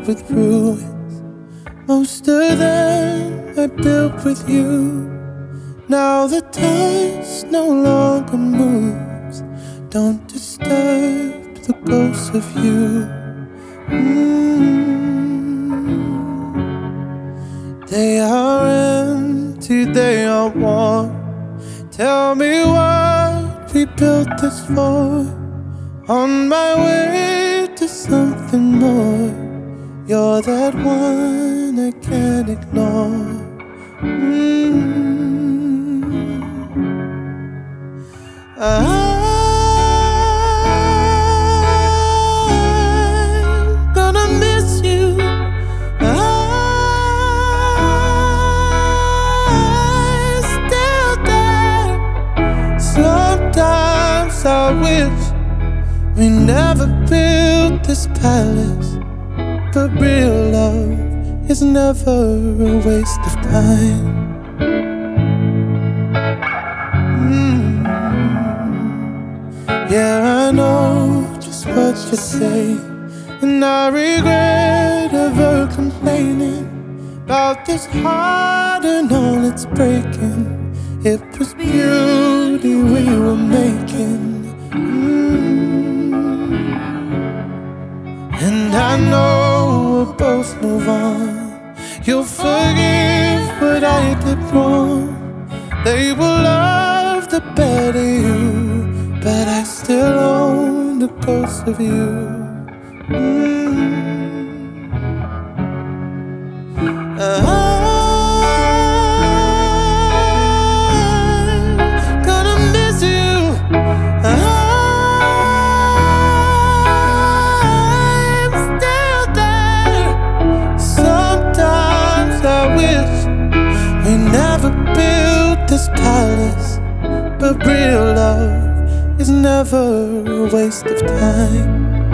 filled with ruins. Most of them I built with you. Now the dust no longer moves. Don't disturb the ghosts of you. They are empty, they are warm. Tell me what we built this for. On my way to something more. You're that one I can't ignore. I'm gonna miss you. I'm still there. Sometimes I wish we never built this palace. But real love is never a waste of time. Yeah, I know just what you say, and I regret ever complaining about this heart and all it's breaking. It was beauty we were making. And I know we'll both move on. You'll forgive what I did wrong. They will love the better you, but I still own the ghost of you. I'm gonna miss you. I'm still there. Sometimes I wish we never built this palace. But real love is never a waste of time.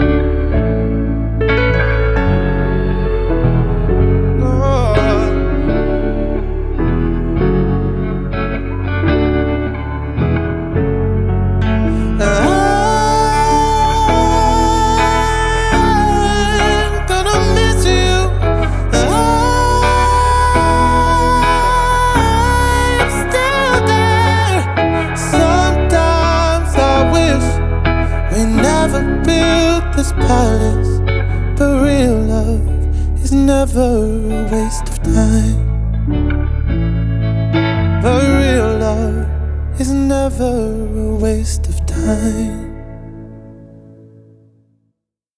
This palace, but real love is never a waste of time. But real love is never a waste of time.